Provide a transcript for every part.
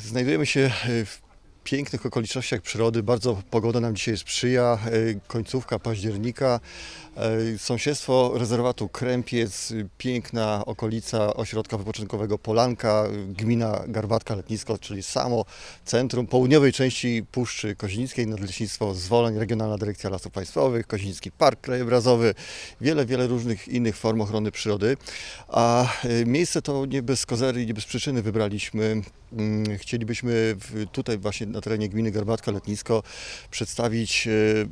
Znajdujemy się w pięknych okolicznościach przyrody. Bardzo pogoda nam dzisiaj sprzyja. Końcówka października. Sąsiedztwo rezerwatu Krępiec, piękna okolica ośrodka wypoczynkowego Polanka, gmina Garbatka-Letnisko, czyli samo centrum południowej części Puszczy Kozińskiej, Nadleśnictwo Zwoleń, Regionalna Dyrekcja Lasów Państwowych, Koziński Park Krajobrazowy, wiele różnych innych form ochrony przyrody. A miejsce to nie bez kozery, nie bez przyczyny wybraliśmy. Chcielibyśmy tutaj właśnie na terenie gminy Garbatka-Letnisko przedstawić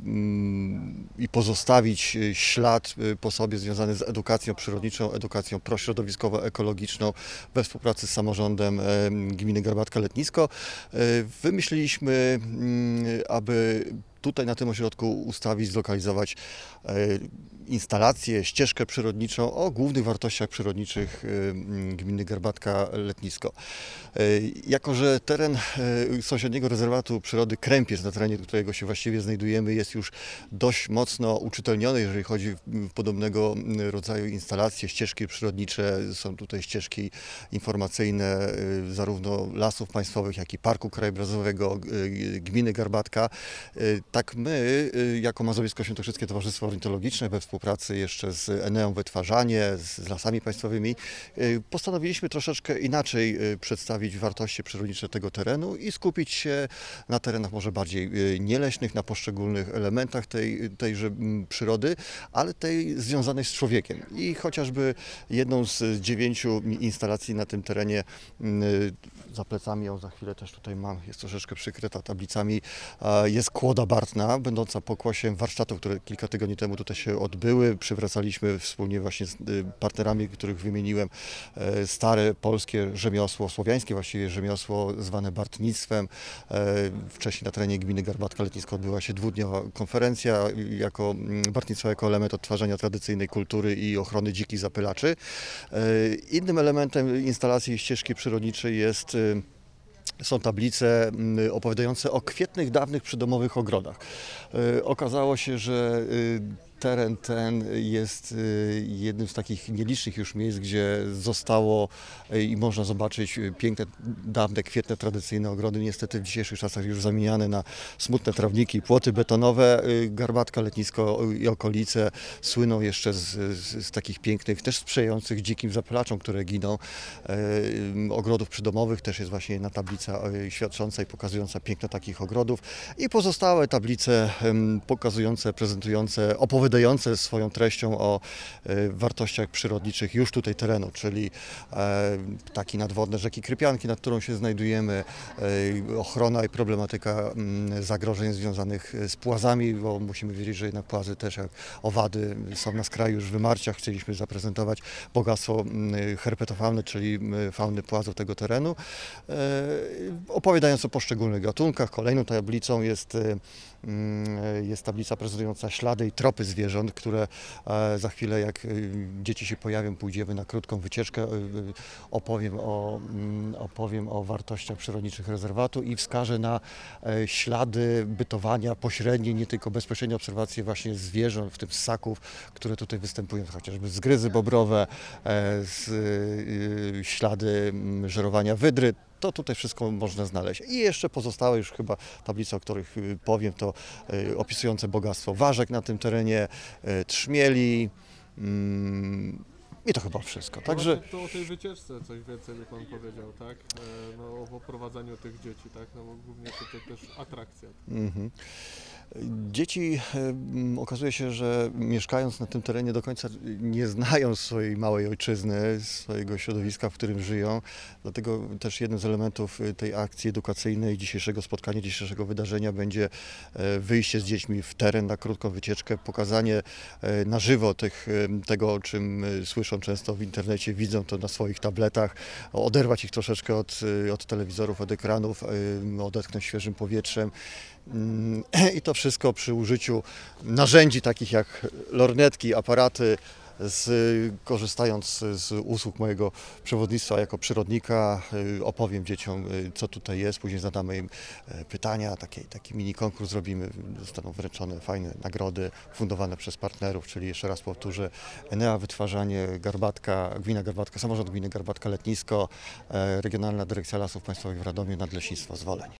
i pozostawić ślad po sobie związany z edukacją przyrodniczą, edukacją prośrodowiskowo-ekologiczną we współpracy z samorządem gminy Garbatka-Letnisko. Wymyśliliśmy, aby tutaj na tym ośrodku ustawić, zlokalizować instalację, ścieżkę przyrodniczą o głównych wartościach przyrodniczych gminy Garbatka-Letnisko. Jako że teren sąsiedniego rezerwatu przyrody Krępiec, na terenie którego się właściwie znajdujemy, jest już dość mocno uczytelniony, jeżeli chodzi o podobnego rodzaju instalacje, ścieżki przyrodnicze. Są tutaj ścieżki informacyjne zarówno Lasów Państwowych, jak i Parku Krajobrazowego gminy Garbatka. Tak my, jako Mazowiecko-Świętokrzyskie Towarzystwo Ornitologiczne, we współpracy jeszcze z Eneą Wytwarzanie, z Lasami Państwowymi, postanowiliśmy troszeczkę inaczej przedstawić wartości przyrodnicze tego terenu i skupić się na terenach może bardziej nieleśnych, na poszczególnych elementach tejże przyrody, ale tej związanej z człowiekiem. I chociażby jedną z 9 instalacji na tym terenie, za plecami ją za chwilę też tutaj mam, jest troszeczkę przykryta tablicami, jest kłoda bartna, będąca pokłosiem warsztatów, które kilka tygodni temu tutaj się odbyły. Przywracaliśmy wspólnie właśnie z partnerami, których wymieniłem, stare polskie rzemiosło, słowiańskie właściwie rzemiosło zwane bartnictwem. Wcześniej na terenie gminy Garbatka-Letnisko odbyła się dwudniowa konferencja bartnictwa jako element odtwarzania tradycyjnej kultury i ochrony dzikich zapylaczy. Innym elementem instalacji ścieżki przyrodniczej są tablice opowiadające o kwietnych, dawnych przydomowych ogrodach. Okazało się, że teren ten jest jednym z takich nielicznych już miejsc, gdzie zostało i można zobaczyć piękne, dawne, kwietne, tradycyjne ogrody. Niestety w dzisiejszych czasach już zamieniane na smutne trawniki, płoty betonowe. Garbatka, Letnisko i okolice słyną jeszcze z takich pięknych, też sprzyjających dzikim zapylaczom, które giną. Ogrodów przydomowych też jest właśnie jedna tablica świadcząca i pokazująca piękno takich ogrodów. I pozostałe tablice pokazujące, prezentujące, opowiadające swoją treścią o wartościach przyrodniczych już tutaj terenu, czyli ptaki nadwodne rzeki Krypianki, nad którą się znajdujemy, ochrona i problematyka zagrożeń związanych z płazami, bo musimy wiedzieć, że jednak płazy też jak owady są na skraju już wymarcia. Chcieliśmy zaprezentować bogactwo herpetofauny, czyli fauny płazów tego terenu, opowiadając o poszczególnych gatunkach. Kolejną tablicą jest tablica prezentująca ślady i tropy zwierząt, które za chwilę, jak dzieci się pojawią, pójdziemy na krótką wycieczkę, opowiem o wartościach przyrodniczych rezerwatu i wskażę na ślady bytowania pośrednie, nie tylko bezpośrednie obserwacje właśnie zwierząt, w tym ssaków, które tutaj występują, chociażby zgryzy bobrowe, ślady żerowania wydry. To tutaj wszystko można znaleźć. I jeszcze pozostałe już chyba tablice, o których powiem, to opisujące bogactwo ważek na tym terenie, trzmieli i to chyba wszystko. Także to o tej wycieczce coś więcej by Pan powiedział, tak? O oprowadzaniu tych dzieci, tak? No bo głównie to też atrakcja. Dzieci, okazuje się, że mieszkając na tym terenie do końca nie znają swojej małej ojczyzny, swojego środowiska, w którym żyją. Dlatego też jednym z elementów tej akcji edukacyjnej, dzisiejszego spotkania, dzisiejszego wydarzenia będzie wyjście z dziećmi w teren na krótką wycieczkę, pokazanie na żywo tego, o czym słyszą często w internecie, widzą to na swoich tabletach, oderwać ich troszeczkę od telewizorów, od ekranów, odetchnąć świeżym powietrzem. I to wszystko przy użyciu narzędzi takich jak lornetki, aparaty, korzystając z usług mojego przewodnictwa jako przyrodnika, opowiem dzieciom, co tutaj jest, później zadamy im pytania, taki mini konkurs zrobimy, zostaną wręczone fajne nagrody fundowane przez partnerów, czyli jeszcze raz powtórzę, Enea Wytwarzanie, Garbatka, Gmina Garbatka, Samorząd Gminy Garbatka Letnisko, Regionalna Dyrekcja Lasów Państwowych w Radomiu, Nadleśnictwo Zwoleń.